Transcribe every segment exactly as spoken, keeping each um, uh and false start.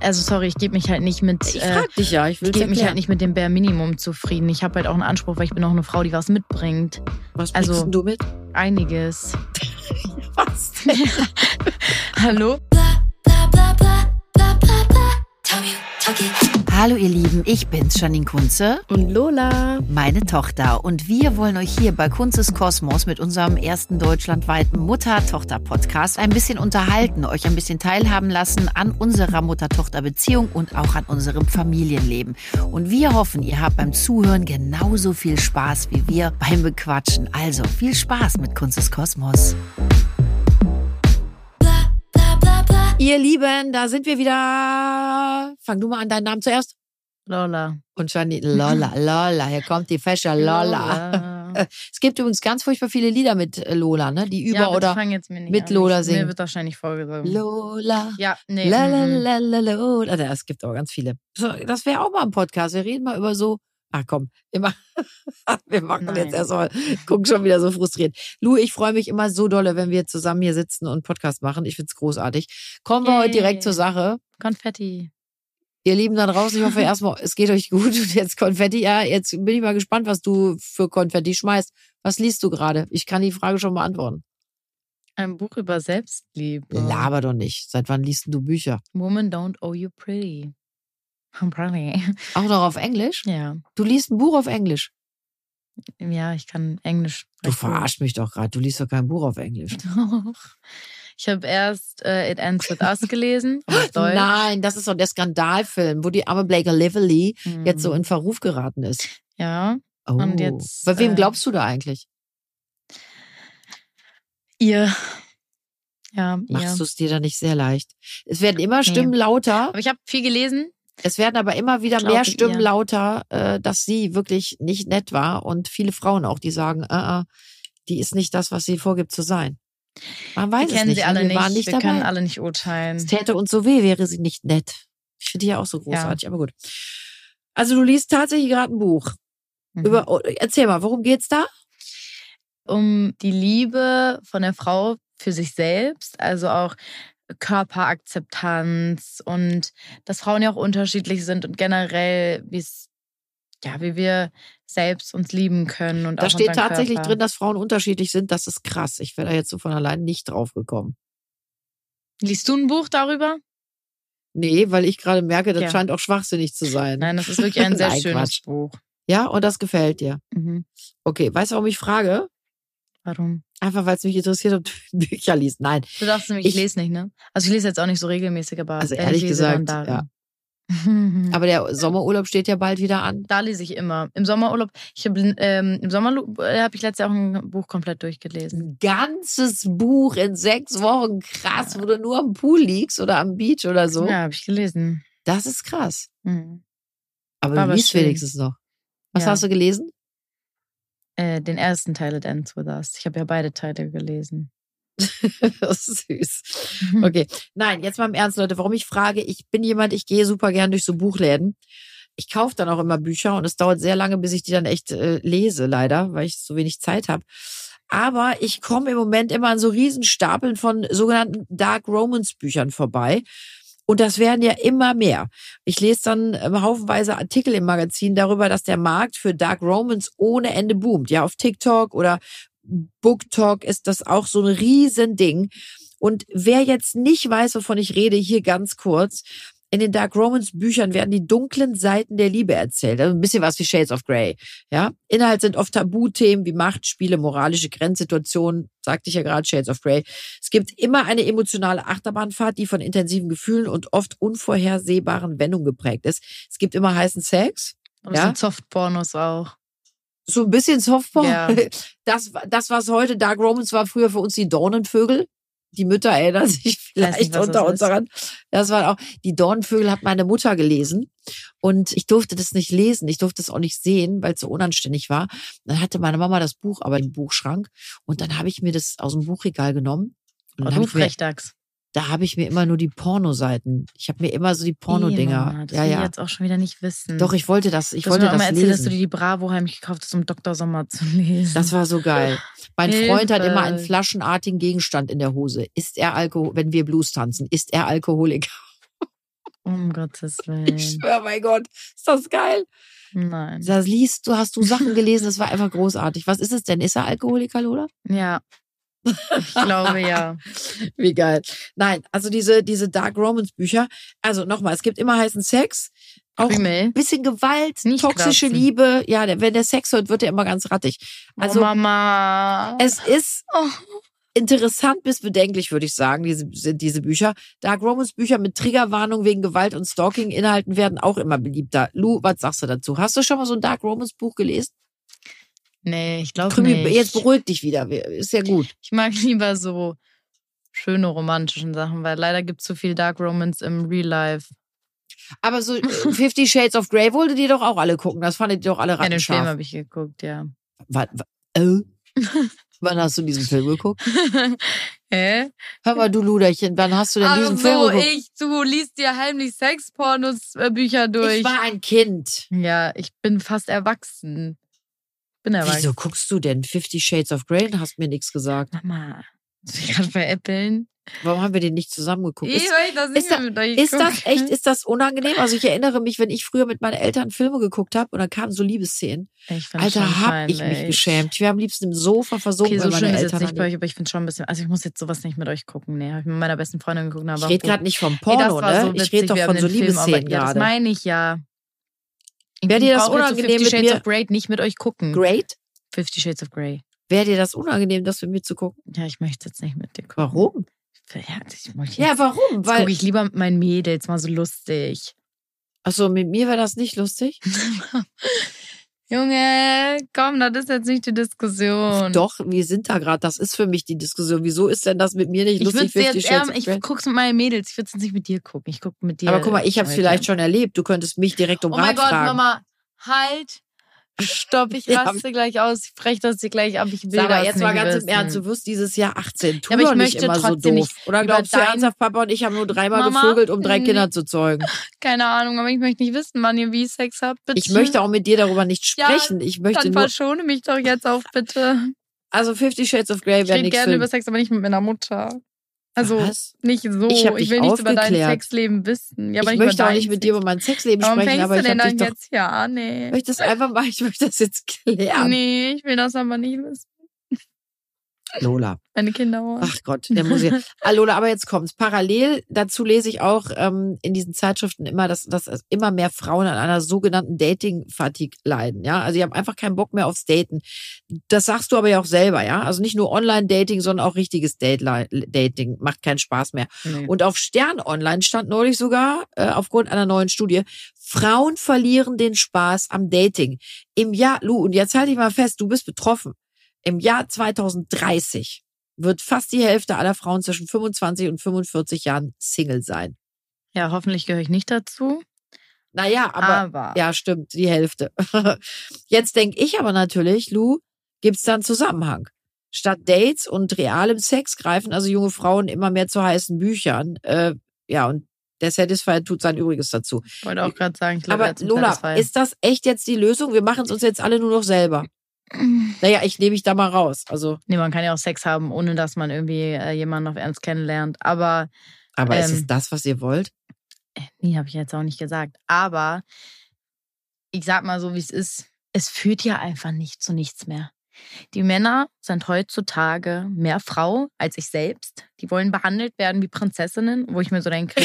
also sorry, ich gebe mich halt nicht mit... Ich frag äh, dich ja, ich will Ich gebe mich halt nicht mit dem Bare Minimum zufrieden. Ich habe halt auch einen Anspruch, weil ich bin auch eine Frau, die was mitbringt. Was bringst also, du mit? Einiges. Was? Hallo? Hallo ihr Lieben, ich bin's, Janine Kunze. Und Lola. Meine Tochter. Und wir wollen euch hier bei Kunzes Kosmos mit unserem ersten deutschlandweiten Mutter-Tochter-Podcast ein bisschen unterhalten, euch ein bisschen teilhaben lassen an unserer Mutter-Tochter-Beziehung und auch an unserem Familienleben. Und wir hoffen, ihr habt beim Zuhören genauso viel Spaß wie wir beim Bequatschen. Also viel Spaß mit Kunzes Kosmos. Ihr Lieben, da sind wir wieder. Fang du mal an, deinen Namen zuerst. Lola. Und Janine, Lola, Lola, hier kommt die Fescher Lola. Lola. Es gibt übrigens ganz furchtbar viele Lieder mit Lola, ne? Die über ja, oder jetzt mir nicht mit an. Lola singen. Mir wird wahrscheinlich vorgesungen. Lola. Ja, nee. La, la, la, la, Lola. Es gibt aber ganz viele. So, das wäre auch mal ein Podcast. Wir reden mal über so. Ach komm, immer. Wir machen Nein. jetzt erstmal. Gucken schon wieder so frustriert. Lu, ich freue mich immer so dolle, wenn wir zusammen hier sitzen und Podcast machen. Ich find's großartig. Kommen wir hey. heute direkt zur Sache. Konfetti. Ihr Lieben da draußen, ich hoffe erstmal, es geht euch gut. Und jetzt Konfetti. Ja, jetzt bin ich mal gespannt, was du für Konfetti schmeißt. Was liest du gerade? Ich kann die Frage schon beantworten. Ein Buch über Selbstliebe. Laber doch nicht. Seit wann liest du Bücher? Woman don't owe you pretty. I'm pretty. Auch noch auf Englisch? Ja. Du liest ein Buch auf Englisch? Ja, ich kann Englisch. Du verarschst mich doch gerade. Du liest doch kein Buch auf Englisch. Doch. Ich habe erst uh, It Ends With Us gelesen. Auf Deutsch. Nein, das ist doch der Skandalfilm, wo die arme Blake Lively hm. jetzt so in Verruf geraten ist. Ja. Oh. Und jetzt. Bei wem glaubst du da eigentlich? Ihr. Ja, Machst ihr. du es dir da nicht sehr leicht? Es werden immer Stimmen nee. lauter. Aber ich habe viel gelesen. Es werden aber immer wieder mehr Stimmen ihr. lauter, äh, dass sie wirklich nicht nett war. Und viele Frauen auch, die sagen, uh, uh, die ist nicht das, was sie vorgibt zu sein. Man weiß wir es kennen nicht. Sie alle wir nicht. Waren nicht wir dabei. können alle nicht urteilen. Es täte uns so weh, wäre sie nicht nett. Ich finde die ja auch so großartig, ja. aber gut. Also du liest tatsächlich gerade ein Buch. Mhm. Über, erzähl mal, worum geht's da? Um die Liebe von der Frau für sich selbst, also auch Körperakzeptanz und dass Frauen ja auch unterschiedlich sind und generell, wie es, ja, wie wir selbst uns lieben können. Und da auch steht tatsächlich Körper. drin, dass Frauen unterschiedlich sind. Das ist krass. Ich wäre da jetzt so von allein nicht drauf gekommen. Liest du ein Buch darüber? Nee, weil ich gerade merke, das ja. scheint auch schwachsinnig zu sein. Nein, das ist wirklich ein sehr Nein, schönes Quatsch. Buch. Ja, und das gefällt dir? Mhm. Okay, weißt du, warum ich frage? Warum? Einfach, weil es mich interessiert, ob du Bücher liest. Nein. Du dachtest nämlich, ich, ich lese nicht, ne? Also ich lese jetzt auch nicht so regelmäßig, aber also ehrlich gesagt, ja. Aber der Sommerurlaub steht ja bald wieder an. Da lese ich immer. Im Sommerurlaub, ich hab, ähm, im Sommerurlaub habe ich letztes Jahr auch ein Buch komplett durchgelesen. Ein ganzes Buch in sechs Wochen, krass, ja. wo du nur am Pool liegst oder am Beach oder so. Ja, habe ich gelesen. Das ist krass. Mhm. Aber du liest wenigstens noch. Was ja. hast du gelesen? Äh, den ersten Teil It Ends With Us. Ich habe ja beide Teile gelesen. Das ist süß. Okay. Nein, jetzt mal im Ernst, Leute. Warum ich frage, ich bin jemand, ich gehe super gern durch so Buchläden. Ich kaufe dann auch immer Bücher und es dauert sehr lange, bis ich die dann echt äh, lese, leider, weil ich so wenig Zeit habe. Aber ich komme im Moment immer an so riesen Stapeln von sogenannten Dark Romance Büchern vorbei. Und das werden ja immer mehr. Ich lese dann ähm, haufenweise Artikel im Magazin darüber, dass der Markt für Dark Romance ohne Ende boomt. Ja, auf TikTok oder BookTok ist das auch so ein Riesending. Und wer jetzt nicht weiß, wovon ich rede, hier ganz kurz. In den Dark Romance Büchern werden die dunklen Seiten der Liebe erzählt. Also ein bisschen was wie Shades of Grey. Ja, Inhalt sind oft Tabuthemen wie Machtspiele, moralische Grenzsituationen, sagte ich ja gerade, Shades of Grey. Es gibt immer eine emotionale Achterbahnfahrt, die von intensiven Gefühlen und oft unvorhersehbaren Wendungen geprägt ist. Es gibt immer heißen Sex. Aber ja? es sind Softpornos auch. So ein bisschen Softporn. Ja. Das, das, was heute Dark Romance war, früher für uns die Dornenvögel. Die Mütter erinnern sich vielleicht nicht, unter uns daran. Das war auch, die Dornenvögel hat meine Mutter gelesen. Und ich durfte das nicht lesen. Ich durfte es auch nicht sehen, weil es so unanständig war. Dann hatte meine Mama das Buch aber im Buchschrank. Und dann habe ich mir das aus dem Buchregal genommen. Und dann oh, du Frechdachs. Da habe ich mir immer nur die Pornoseiten. Ich habe mir immer so die Pornodinger. Nee, das ja, will ja. ich jetzt auch schon wieder nicht wissen. Doch, ich wollte das. Ich du wollte hast mir das auch mal erzählt, lesen. dass du dir die Bravo heimlich gekauft hast, um Doktor Sommer zu lesen. Das war so geil. Mein Hilfe. Freund hat immer einen flaschenartigen Gegenstand in der Hose. Ist er Alkohol, wenn wir Blues tanzen, ist er Alkoholiker? Um Gottes Willen. Ich schwöre, mein Gott, ist das geil. Nein. Da liest du, hast du Sachen gelesen, das war einfach großartig. Was ist es denn? Ist er Alkoholiker, Lola? Ja. Ich glaube, ja. Wie geil. Nein, also diese, diese Dark Romance Bücher, also nochmal, es gibt immer heißen Sex, auch Krümel. ein bisschen Gewalt, Nicht toxische kratzen. Liebe. Ja, der, wenn der Sex hört, wird er immer ganz rattig. Also oh, Mama. es ist Oh. interessant bis bedenklich, würde ich sagen, diese, sind diese Bücher. Dark Romance Bücher mit Triggerwarnung wegen Gewalt und Stalking-Inhalten werden auch immer beliebter. Lu, was sagst du dazu? Hast du schon mal so ein Dark Romance Buch gelesen? Nee, ich glaube Krümel, nicht. jetzt beruhig dich wieder. Ist ja gut. Ich mag lieber so schöne romantischen Sachen, weil leider gibt es so viel Dark Romance im Real Life. Aber so äh, Fifty Shades of Grey wollte die doch auch alle gucken. Das fandet ihr doch alle Ja, den Film rattenscharf. habe ich geguckt, ja. Was, was, äh? Wann hast du diesen Film geguckt? Hä? Hör mal, du Luderchen, wann hast du denn Ach diesen so, Film geguckt? ich, du liest dir heimlich Sexpornos-Bücher durch. Ich war ein Kind. Ja, ich bin fast erwachsen. Bin erwachsen. Wieso guckst du denn Fifty Shades of Grey und hast mir nichts gesagt? Mama, muss ich gerade veräppeln? Warum haben wir den nicht zusammen geguckt? Ich Ist, weiß das nicht ist, mehr da, mit euch ist das gucken. echt, ist das unangenehm? Also ich erinnere mich, wenn ich früher mit meinen Eltern Filme geguckt habe und dann kamen so Liebesszenen. Ich find's Alter, schon hab ich mich peinlich. geschämt. Ich wäre am liebsten im Sofa versunken, Okay, so weil schlimm meine ist jetzt Eltern nicht bei euch, aber ich finde schon ein bisschen. Also ich muss jetzt sowas nicht mit euch gucken. Nee, habe ich mit meiner besten Freundin geguckt. Ich rede gerade nicht vom Porno, Ey, das war ne? so ich witzig, rede doch wir von haben so den Film, aber- Liebesszenen Ja, das gerade. meine ich ja. Ich Wäre dir das brauche jetzt so unangenehm Fifty mit Shades mir? of Grey nicht mit euch gucken. Great? Fifty Shades of Grey. Wäre dir das unangenehm, das mit mir zu gucken? Ja, ich möchte jetzt nicht mit dir gucken. Warum? Ja, ich wollte jetzt, Ja, warum? jetzt Weil, gucke ich lieber mit meinen Mädels, mal so lustig. achso, mit mir wäre das nicht lustig. Junge, komm, das ist jetzt nicht die Diskussion. Doch, wir sind da gerade. Das ist für mich die Diskussion. Wieso ist denn das mit mir nicht Ich würde lustig? es Fifty jetzt Shades eher, of ich Grey? guck's mit meinen Mädels. Ich würde es nicht mit dir gucken. Ich gucke mit dir. Aber guck mal, ich habe es heute. vielleicht schon erlebt. Du könntest mich direkt um Oh mein Rat Gott, fragen. Mama, halt. Stopp, ich Ja. raste gleich aus. Ich breche das hier gleich ab. Ich will Sag mal, das jetzt nicht mal ganz wissen. im Ernst, du wirst dieses Jahr achtzehn. Tu Ja, aber ich doch nicht möchte immer so trotzdem doof. nicht Oder über glaubst du dein- ernsthaft, Papa und ich haben nur dreimal Mama, gevögelt, um drei nee. Kinder zu zeugen? Keine Ahnung, aber ich möchte nicht wissen, wann ihr wie Sex habt, bitte. Ich möchte auch mit dir darüber nicht Ja, sprechen. Ich möchte Dann nur, verschone mich doch jetzt auch bitte. also Fifty Shades of Grey Ich wäre rede nichts gerne für über Sex, aber nicht mit meiner Mutter. Also Was? nicht so. Ich hab dich will nichts über dein aufgeklärt. Sexleben wissen. Ja, aber Ich nicht möchte über auch nicht dein mit dir Sex- über mein Sexleben Warum sprechen, fängst aber du ich denn habe dann dich doch. jetzt hier an? Nee. Ich möchte das einfach mal, ich möchte das jetzt klären. Nee, ich will das aber nicht wissen. Lola. Meine Kinder. Ach Gott, der muss ja. Ah, Lola, aber jetzt kommt's. Parallel dazu lese ich auch ähm, in diesen Zeitschriften immer, dass, dass immer mehr Frauen an einer sogenannten Dating-Fatigue leiden. Ja, also die haben einfach keinen Bock mehr aufs Daten. Das sagst du aber ja auch selber, ja. Also nicht nur Online-Dating, sondern auch richtiges Date Dating macht keinen Spaß mehr. Nee. Und auf Stern Online stand neulich sogar äh, aufgrund einer neuen Studie: Frauen verlieren den Spaß am Dating. Im Jahr, Lu, und jetzt halte ich mal fest, du bist betroffen. Im Jahr zweitausenddreißig wird fast die Hälfte aller Frauen zwischen fünfundzwanzig und fünfundvierzig Jahren Single sein. Ja, hoffentlich gehöre ich nicht dazu. Naja, aber, Aber. ja, stimmt, die Hälfte. Jetzt denke ich aber natürlich, Lu, gibt's da einen Zusammenhang. Statt Dates und realem Sex greifen also junge Frauen immer mehr zu heißen Büchern. Äh, ja, und der Satisfier tut sein Übriges dazu. Ich wollte auch gerade sagen, ich glaube, Aber Lola, ist das echt jetzt die Lösung? Wir machen es uns jetzt alle nur noch selber. Naja, ich nehme mich da mal raus. Also, Nee, man kann ja auch Sex haben, ohne dass man irgendwie äh, jemanden auf Ernst kennenlernt. Aber aber ist Ähm, es das, was ihr wollt? äh, nee, habe ich jetzt auch nicht gesagt. Aber ich sag mal so, wie es ist. Es führt ja einfach nicht zu nichts mehr. Die Männer sind heutzutage mehr Frau als ich selbst. Die wollen behandelt werden wie Prinzessinnen, wo ich mir so denke,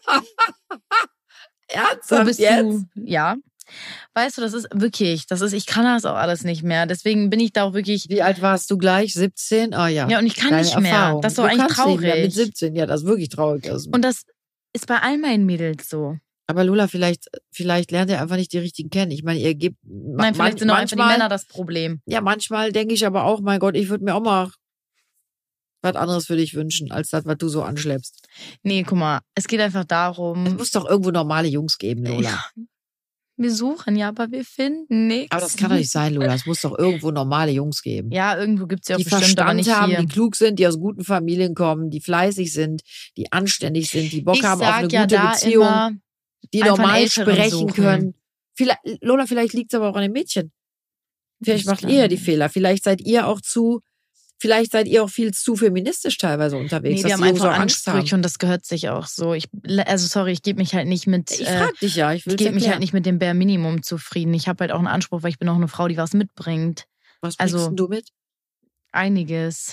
wo Ernsthaft bist jetzt? du? Ja. Weißt du, das ist wirklich, das ist, ich kann das auch alles nicht mehr. Deswegen bin ich da auch wirklich, Wie alt warst du gleich? siebzehn? Ah ja. ja, und ich kann Deine nicht mehr. Erfahrung. Das ist doch Du eigentlich kannst nicht mehr traurig. mit siebzehn, ja, das ist wirklich traurig. Das Und das ist bei all meinen Mädels so. aber Lola, vielleicht, vielleicht lernt ihr einfach nicht die richtigen kennen. Ich meine, ihr gebt Nein, vielleicht sind auch einfach die Männer das Problem. Ja, manchmal denke ich aber auch, mein Gott, ich würde mir auch mal was anderes für dich wünschen, als das, was du so anschleppst. Nee, guck mal, es geht einfach Es darum, muss doch irgendwo normale Jungs geben, Lola. ja, wir suchen ja, aber wir finden nichts. Aber das kann doch nicht sein, Lola. Es muss doch irgendwo normale Jungs geben. Ja, irgendwo gibt es ja auch Die bestimmt, aber Verstand nicht haben, hier. die klug sind, die aus guten Familien kommen, die fleißig sind, die anständig sind, die Bock ich haben auf eine sag ja gute da Beziehung, immer, die einfach einen normal Älteren sprechen suchen. können. Vielleicht, Lola, vielleicht liegt es aber auch an den Mädchen. Vielleicht Das macht kann ihr ja die nicht. Fehler. Vielleicht seid ihr auch zu, vielleicht seid ihr auch viel zu feministisch teilweise unterwegs. Nee, dass wir haben die Jungs einfach auch Angst Ansprüche haben. und das gehört sich auch so. Ich, also sorry, ich gebe mich halt nicht mit, Ich äh, frag dich ja, ich will ich gebe mich halt nicht mit dem Bare Minimum zufrieden. Ich habe halt auch einen Anspruch, weil ich bin auch eine Frau, die was mitbringt. Was bringst also- denn du mit? Einiges.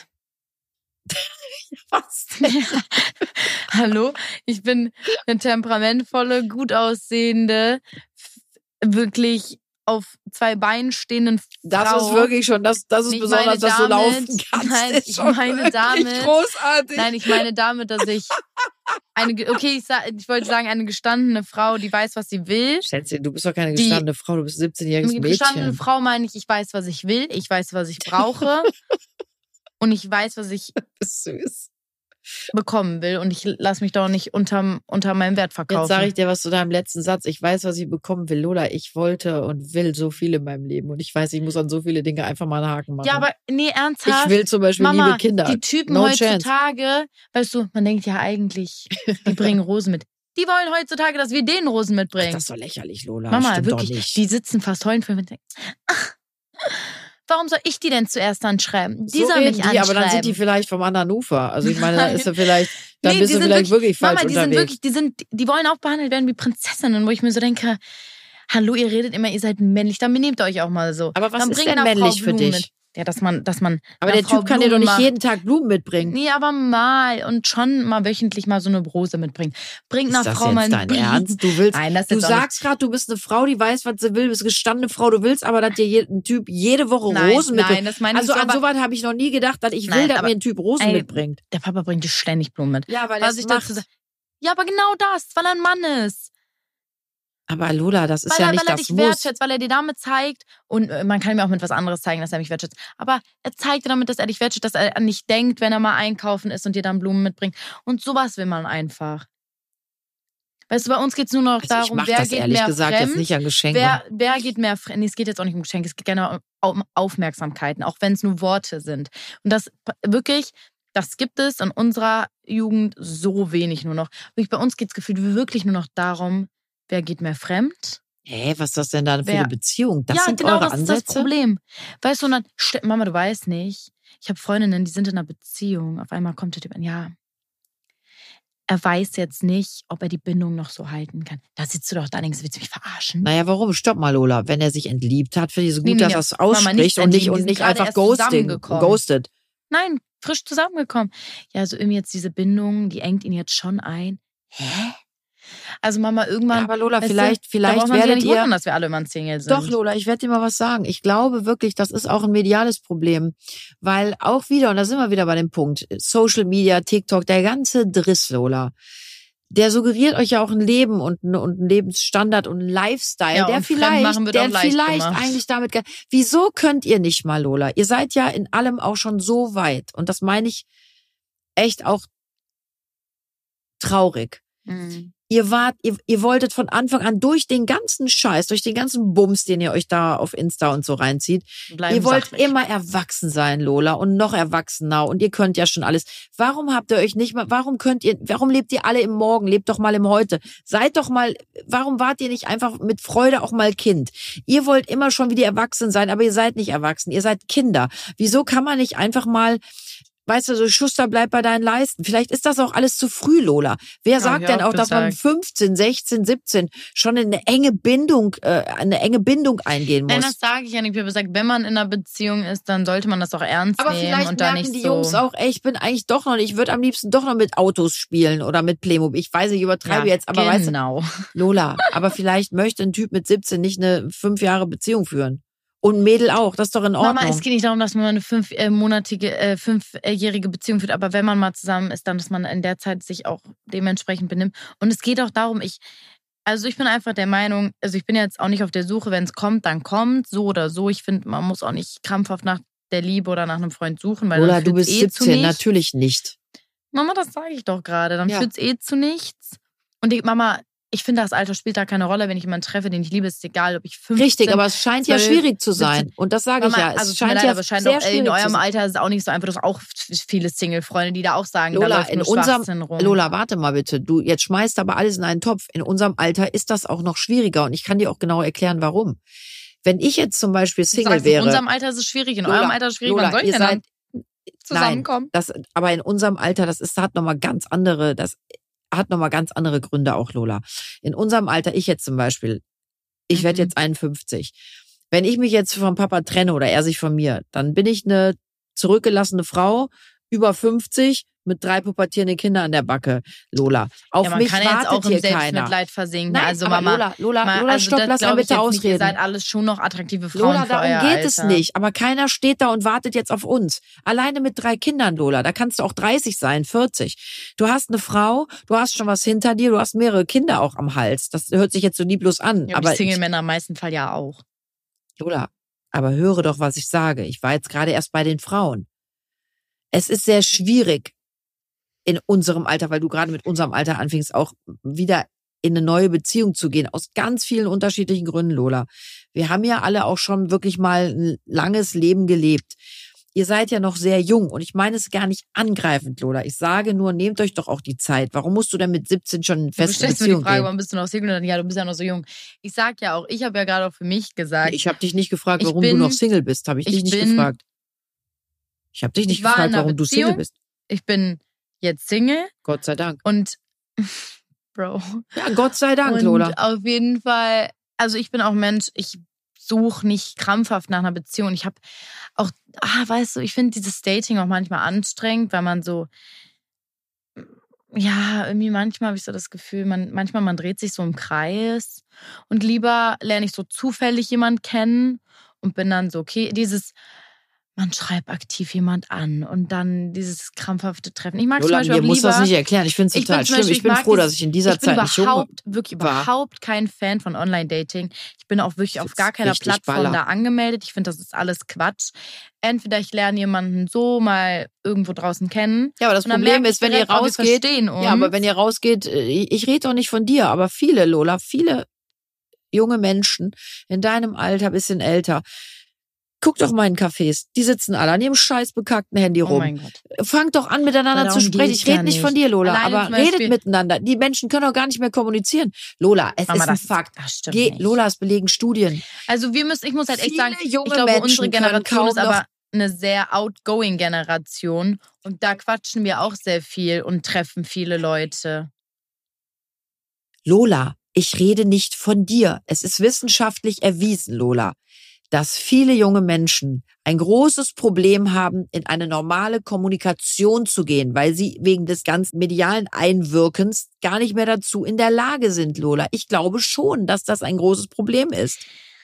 Was? Hallo? Ich bin eine temperamentvolle, gut aussehende, f- wirklich auf zwei Beinen stehenden Frau. Das ist wirklich schon, das, das ist Ich besonders, meine dass du damit- laufen kannst. Nein, ist ich schon meine wirklich damit- großartig. Nein, ich meine damit, dass ich eine, ge- okay, ich, sa- ich wollte sagen, eine gestandene Frau, die weiß, was sie will. Schätzchen, du bist doch keine Die- gestandene Frau, du bist ein siebzehnjähriges Eine gestandene Mädchen. Frau meine ich, ich weiß, was ich will, ich weiß, was ich brauche und ich weiß, was ich Das ist süß. bekommen will und ich lasse mich doch nicht unterm, unter meinem Wert verkaufen. Jetzt sage ich dir was zu deinem letzten Satz. Ich weiß, was ich bekommen will. Lola, ich wollte und will so viel in meinem Leben. Und ich weiß, ich muss an so viele Dinge einfach mal einen Haken machen. Ja, aber nee, ernsthaft. ich will zum Beispiel Mama, liebe Kinder. die Typen No chance. heutzutage, weißt du, man denkt ja eigentlich, die bringen Rosen mit. Die wollen heutzutage, dass wir denen Rosen Ach, mitbringen. das ist doch lächerlich, Lola. Mama, Stimmt wirklich, doch nicht. die sitzen fast heulend vor mir und denken, ach, warum soll ich die denn zuerst anschreiben? Die so soll reden mich die, anschreiben. aber dann sind die vielleicht vom anderen Ufer. Also ich meine, da ist er vielleicht, dann Nee, bist die du sind vielleicht wirklich, falsch Mama, die unterwegs. sind wirklich, die sind, die wollen auch behandelt werden wie Prinzessinnen, wo ich mir so denke, hallo, ihr redet immer, ihr seid männlich, dann benehmt euch auch mal so. Aber was dann ist bringt denn einer Frau männlich für Blumen dich? Mit. Ja, dass man, dass man. aber einer der Frau Typ kann dir doch Blumen nicht macht. jeden Tag Blumen mitbringen. Nee, aber mal und schon mal wöchentlich mal so eine Rose mitbringen. Bringt Ist einer das Frau jetzt mal einen dein Blumen. Ernst? Du willst, Nein, das ist du jetzt auch sagst gerade, du bist eine Frau, die weiß, was sie will, bist eine gestandene Frau. Du willst aber, dass dir je- ein Typ jede Woche Nein, Rosen mitbringt. nein, das meine ich Also so, an aber- sowas habe ich noch nie gedacht, dass ich will, Nein, dass aber- mir ein Typ Rosen Ey, mitbringt. Der Papa bringt dir ständig Blumen mit. Ja, weil Was das ich macht. dazu sag- Ja, aber genau das, weil er ein Mann ist. Aber Lola, das ist Weil ja er, nicht weil er das dich Muss. wertschätzt, weil er dir damit zeigt, und äh, man kann ihm auch mit was anderes zeigen, dass er mich wertschätzt. Aber er zeigt dir damit, dass er dich wertschätzt, dass er an dich denkt, wenn er mal einkaufen ist und dir dann Blumen mitbringt. Und sowas will man einfach. Weißt du, bei uns geht's nur noch Also ich darum, mache wer das geht ehrlich mehr gesagt fremd, jetzt nicht an Geschenken. wer, wer geht mehr fremd. Nee, es geht jetzt auch nicht um Geschenke, es geht gerne um Aufmerksamkeiten, auch wenn es nur Worte sind. Und das wirklich, das gibt es in unserer Jugend so wenig nur noch. Wirklich, bei uns geht's gefühlt wirklich nur noch darum, wer geht mehr fremd. Hä, was ist das denn da für Wer- eine Beziehung? Das ja, sind genau, eure das Ansätze? ist das Problem. Weißt du, und dann, ste- Mama, du weißt nicht, ich habe Freundinnen, die sind in einer Beziehung. Auf einmal kommt der Typ an, ja, er weiß jetzt nicht, ob er die Bindung noch so halten kann. Da sitzt du doch da und denkst, willst du mich verarschen? Naja, warum? Stopp mal, Lola. Wenn er sich entliebt hat, finde ich so gut, Nee, nee, dass nee. er es Mama, ausspricht nicht und nicht, entlieben, und die sind nicht gerade einfach erst ghosting, zusammengekommen. ghostet. Nein, frisch zusammengekommen. Ja, also irgendwie jetzt diese Bindung, die engt ihn jetzt schon ein. Hä? Also Mama, irgendwann... Ja, aber Lola, weißt du, vielleicht, da vielleicht braucht man sich ja werdet nicht ihr... wundern, dass wir alle immer ein Single sind. Doch, Lola, ich werde dir mal was sagen. Ich glaube wirklich, das ist auch ein mediales Problem. Weil auch wieder, und da sind wir wieder bei dem Punkt, Social Media, TikTok, der ganze Driss, Lola, der suggeriert euch ja auch ein Leben und, ein- und einen Lebensstandard und einen Lifestyle, Ja, der und vielleicht, Fremdmachen wird der auch leicht vielleicht gemacht. eigentlich damit, ge- wieso könnt ihr nicht mal, Lola? Ihr seid ja in allem auch schon so weit. Und das meine ich echt auch traurig. Mhm. Ihr wart, ihr, ihr wolltet von Anfang an durch den ganzen Scheiß, durch den ganzen Bums, den ihr euch da auf Insta und so reinzieht, Bleiben ihr wollt sachlich. immer erwachsen sein, Lola, und noch erwachsener, und ihr könnt ja schon alles. Warum habt ihr euch nicht mal, warum könnt ihr, warum lebt ihr alle im Morgen, lebt doch mal im Heute, seid doch mal, warum wart ihr nicht einfach mit Freude auch mal Kind? Ihr wollt immer schon wie die Erwachsenen sein, aber ihr seid nicht erwachsen, ihr seid Kinder. Wieso kann man nicht einfach mal, weißt du, so Schuster, bleib bei deinen Leisten. Vielleicht ist das auch alles zu früh, Lola. Wer sagt ich denn auch auch, dass man mit gesagt. fünfzehn, sechzehn, siebzehn schon in eine enge Bindung, äh, eine enge Bindung eingehen Nein, muss? das sage ich ja nicht. Ich habe gesagt, wenn man in einer Beziehung ist, dann sollte man das auch ernst Aber nehmen vielleicht und da merken nicht die so. Jungs auch, ey, ich bin eigentlich doch noch nicht, ich würde am liebsten doch noch mit Autos spielen oder mit Playmobil. Ich weiß, ich übertreibe ja, jetzt, aber weißt du, genau. Lola, aber vielleicht möchte ein Typ mit siebzehn nicht eine fünf Jahre Beziehung führen. Und ein Mädel auch, das ist doch in Ordnung. Mama, es geht nicht darum, dass man eine fünfmonatige, äh, fünfjährige Beziehung führt, aber wenn man mal zusammen ist, dann, dass man in der Zeit sich auch dementsprechend benimmt. Und es geht auch darum, ich, also ich bin einfach der Meinung, also ich bin jetzt auch nicht auf der Suche, wenn es kommt, dann kommt, so oder so. Ich finde, man muss auch nicht krampfhaft nach der Liebe oder nach einem Freund suchen, weil Lola, dann du führt's bist eh zu siebzehn, nichts. natürlich nicht. Mama, das sage ich doch gerade. Dann Ja. führt's eh zu nichts. Und die Mama, ich finde, das Alter spielt da keine Rolle. Wenn ich jemanden treffe, den ich liebe, ist es egal, ob ich fünfzehn... Richtig, aber es scheint ja zwölf, schwierig zu sein. Und das sage ich Mama, ja. Es also tut mir scheint leid, ja aber es scheint sehr auch, ey, schwierig in zu eurem sein. Alter ist es auch nicht so einfach. Du hast auch viele Single-Freunde, die da auch sagen, da Lola, läuft in nur unserem, Schwachsinn rum. Lola, warte mal bitte. Du, jetzt schmeißt aber alles in einen Topf. In unserem Alter ist das auch noch schwieriger. Und ich kann dir auch genau erklären, warum. Wenn ich jetzt zum Beispiel Du Single sagst, wäre. in unserem Alter ist es schwierig, in Lola, eurem Alter ist es schwierig. Lola, Wann soll ich ihr denn seid, dann? zusammenkommen. Nein, das, aber in unserem Alter, das ist, hat nochmal ganz andere, das hat nochmal ganz andere Gründe auch, Lola. In unserem Alter, ich jetzt zum Beispiel, ich mhm. werde jetzt einundfünfzig. Wenn ich mich jetzt vom Papa trenne oder er sich von mir, dann bin ich eine zurückgelassene Frau, über fünfzig, mit drei pubertierenden Kindern an der Backe, Lola. Auf ja, man mich kann wartet jetzt auch hier im Selbstmitleid versinken. Nein, also aber Mama, Lola, Lola, mal, Lola, also stopp, das lass mal bitte ausreden. Nicht. Ihr seid alles schon noch attraktive Frauen Lola, für darum euer geht Alter. es nicht. Aber keiner steht da und wartet jetzt auf uns. Alleine mit drei Kindern, Lola, da kannst du auch dreißig sein, vierzig. Du hast eine Frau, du hast schon was hinter dir, du hast mehrere Kinder auch am Hals. Das hört sich jetzt so lieblos an. Ja, aber Single-Männer im meisten Fall ja auch. Lola, aber höre doch, was ich sage. Ich war jetzt gerade erst bei den Frauen. Es ist sehr schwierig in unserem Alter, weil du gerade mit unserem Alter anfängst, auch wieder in eine neue Beziehung zu gehen. Aus ganz vielen unterschiedlichen Gründen, Lola. Wir haben ja alle auch schon wirklich mal ein langes Leben gelebt. Ihr seid ja noch sehr jung und ich meine es gar nicht angreifend, Lola. Ich sage nur, nehmt euch doch auch die Zeit. Warum musst du denn mit siebzehn schon in feste Beziehung gehen? Du stellst mir die Frage, warum bist du noch Single? Und dann, ja, du bist ja noch so jung. Ich sag ja auch, ich habe ja gerade auch für mich gesagt. Ich habe dich nicht gefragt, warum bin, du noch Single bist. Habe ich, ich dich nicht bin, gefragt. Ich habe dich nicht gefragt, warum Beziehung. du Single bist. Ich bin jetzt Single. Gott sei Dank. Und, Bro. Ja, Gott sei Dank, und Lola. Auf jeden Fall, also ich bin auch Mensch, ich suche nicht krampfhaft nach einer Beziehung. Ich habe auch, ah, weißt du, ich finde dieses Dating auch manchmal anstrengend, weil man so, ja, irgendwie manchmal habe ich so das Gefühl, man, manchmal man dreht sich so im Kreis und lieber lerne ich so zufällig jemanden kennen und bin dann so, okay, dieses, man schreibt aktiv jemand an und dann dieses krampfhafte Treffen. Ich mag Lola, zum Beispiel mir auch muss lieber, das nicht erklären. Ich finde es total schlimm. Ich bin froh, dieses, dass ich in dieser ich bin Zeit nicht jung wirklich war. überhaupt kein Fan von Online-Dating. Ich bin auch wirklich auf gar keiner Plattform baller. da angemeldet. Ich finde, das ist alles Quatsch. Entweder ich lerne jemanden so mal irgendwo draußen kennen. Ja, aber das Problem ist, wenn ihr rausgeht. Ja, aber wenn ihr rausgeht, ich, ich rede doch nicht von dir, aber viele, Lola, viele junge Menschen in deinem Alter, bisschen älter. Guck doch mal in Cafés. Die sitzen alle an ihrem scheiß bekackten Handy rum. Oh mein Gott. Fangt doch an, miteinander zu sprechen. Ich rede nicht von dir, Lola, Alleine aber redet miteinander. Die Menschen können doch gar nicht mehr kommunizieren. Lola, es Mama, ist ein das, Fakt. Das stimmt Geh, nicht. Lola, es belegen Studien. Also wir müssen, ich muss halt echt Viele sagen, junge ich glaube, Menschen unsere Generation ist kaum aber eine sehr outgoing Generation und da quatschen wir auch sehr viel und treffen viele Leute. Lola, ich rede nicht von dir. Es ist wissenschaftlich erwiesen, Lola, dass viele junge Menschen ein großes Problem haben, in eine normale Kommunikation zu gehen, weil sie wegen des ganzen medialen Einwirkens gar nicht mehr dazu in der Lage sind, Lola. Ich glaube schon, dass das ein großes Problem ist.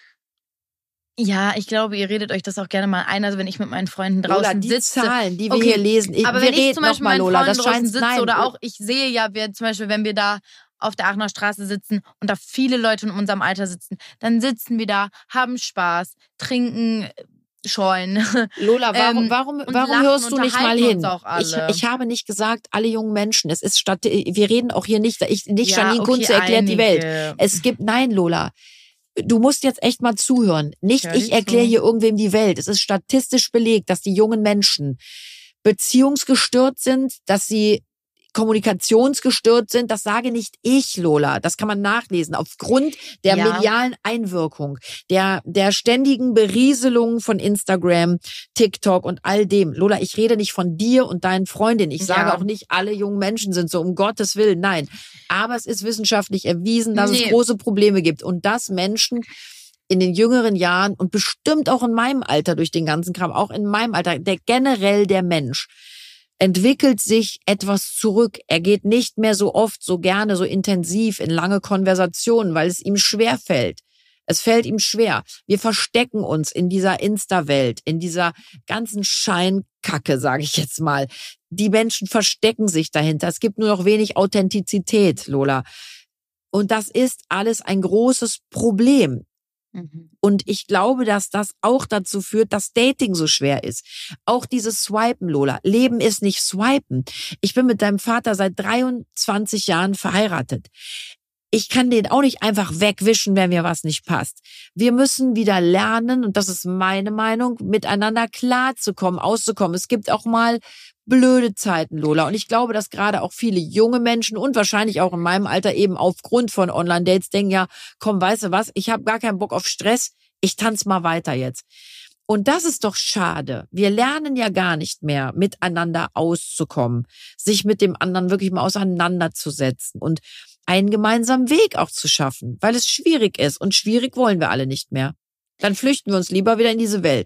Ja, ich glaube, ihr redet euch das auch gerne mal ein. Also wenn ich mit meinen Freunden draußen Lola, die sitze. Zahlen, die wir okay, hier lesen. Ich, aber wir wenn ich zum Beispiel mal, mit meinen Lola, Freunden das draußen scheint, sitze nein, oder auch, ich sehe ja, wir zum Beispiel, wenn wir da auf der Aachener Straße sitzen und da viele Leute in unserem Alter sitzen, dann sitzen wir da, haben Spaß, trinken, scheuen. Lola, warum, warum, warum hörst du nicht mal hin? Ich, ich habe nicht gesagt, alle jungen Menschen. Es ist statt, wir reden auch hier nicht, ich, nicht ja, Janine okay, Kunze erklärt einige. die Welt. Es gibt, nein, Lola. Du musst jetzt echt mal zuhören. Nicht, Hör ich erkläre hier irgendwem die Welt. Es ist statistisch belegt, dass die jungen Menschen beziehungsgestört sind, dass sie kommunikationsgestört sind. Das sage nicht ich, Lola. Das kann man nachlesen. Aufgrund der ja. medialen Einwirkung, der, der ständigen Berieselung von Instagram, TikTok und all dem. Lola, ich rede nicht von dir und deinen Freundinnen. Ich sage ja. auch nicht, alle jungen Menschen sind so, um Gottes Willen. Nein. Aber es ist wissenschaftlich erwiesen, dass nee. es große Probleme gibt und dass Menschen in den jüngeren Jahren und bestimmt auch in meinem Alter durch den ganzen Kram, auch in meinem Alter, der generell der Mensch, entwickelt sich etwas zurück. Er geht nicht mehr so oft, so gerne, so intensiv in lange Konversationen, weil es ihm schwer fällt. Es fällt ihm schwer. Wir verstecken uns in dieser Insta-Welt, in dieser ganzen Scheinkacke, sage ich jetzt mal. Die Menschen verstecken sich dahinter. Es gibt nur noch wenig Authentizität, Lola. Und das ist alles ein großes Problem. Und ich glaube, dass das auch dazu führt, dass Dating so schwer ist. Auch dieses Swipen, Lola. Leben ist nicht Swipen. Ich bin mit deinem Vater seit dreiundzwanzig Jahren verheiratet. Ich kann den auch nicht einfach wegwischen, wenn mir was nicht passt. Wir müssen wieder lernen, und das ist meine Meinung, miteinander klarzukommen, auszukommen. Es gibt auch mal blöde Zeiten, Lola. Und ich glaube, dass gerade auch viele junge Menschen und wahrscheinlich auch in meinem Alter eben aufgrund von Online-Dates denken, ja, komm, weißt du was, ich habe gar keinen Bock auf Stress, ich tanze mal weiter jetzt. Und das ist doch schade. Wir lernen ja gar nicht mehr, miteinander auszukommen, sich mit dem anderen wirklich mal auseinanderzusetzen und einen gemeinsamen Weg auch zu schaffen, weil es schwierig ist. Und schwierig wollen wir alle nicht mehr. Dann flüchten wir uns lieber wieder in diese Welt.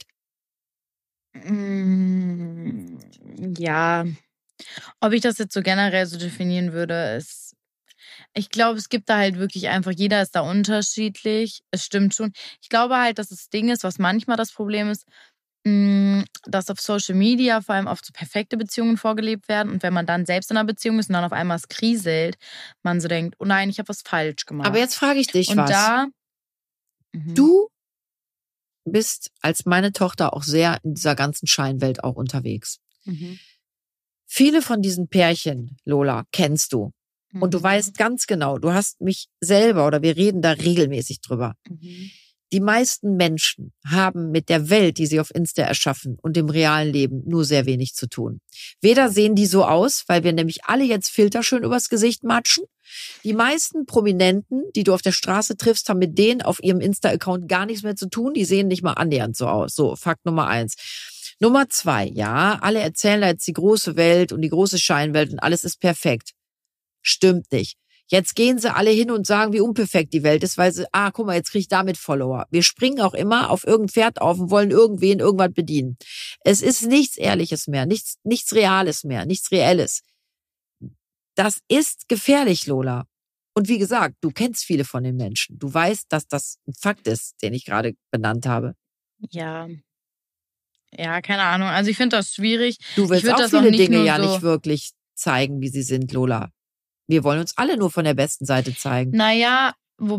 Ja, ob ich das jetzt so generell so definieren würde, ist, ich glaube, es gibt da halt wirklich einfach, jeder ist da unterschiedlich. Es stimmt schon. Ich glaube halt, dass das Ding ist, was manchmal das Problem ist, dass auf Social Media vor allem oft so perfekte Beziehungen vorgelebt werden und wenn man dann selbst in einer Beziehung ist und dann auf einmal es kriselt, man so denkt, oh nein, ich habe was falsch gemacht. Aber jetzt frage ich dich und was. Da, du bist als meine Tochter auch sehr in dieser ganzen Scheinwelt auch unterwegs. Mhm. Viele von diesen Pärchen, Lola, kennst du. Mhm. Und du weißt ganz genau, du hast mich selber oder wir reden da regelmäßig drüber. Mhm. Die meisten Menschen haben mit der Welt, die sie auf Insta erschaffen und dem realen Leben nur sehr wenig zu tun. Weder sehen die so aus, weil wir nämlich alle jetzt Filter schön übers Gesicht matschen. Die meisten Prominenten, die du auf der Straße triffst, haben mit denen auf ihrem Insta-Account gar nichts mehr zu tun. Die sehen nicht mal annähernd so aus. So, Fakt Nummer eins. Nummer zwei, ja, alle erzählen da jetzt die große Welt und die große Scheinwelt und alles ist perfekt. Stimmt nicht. Jetzt gehen sie alle hin und sagen, wie unperfekt die Welt ist, weil sie, ah, guck mal, jetzt krieg ich damit Follower. Wir springen auch immer auf irgendein Pferd auf und wollen irgendwen irgendwas bedienen. Es ist nichts Ehrliches mehr, nichts, nichts Reales mehr, nichts Reelles. Das ist gefährlich, Lola. Und wie gesagt, du kennst viele von den Menschen. Du weißt, dass das ein Fakt ist, den ich gerade benannt habe. Ja. Ja, keine Ahnung. Also ich finde das schwierig. Du willst ich auch das viele auch nicht Dinge nur ja so nicht wirklich zeigen, wie sie sind, Lola. Wir wollen uns alle nur von der besten Seite zeigen. Naja,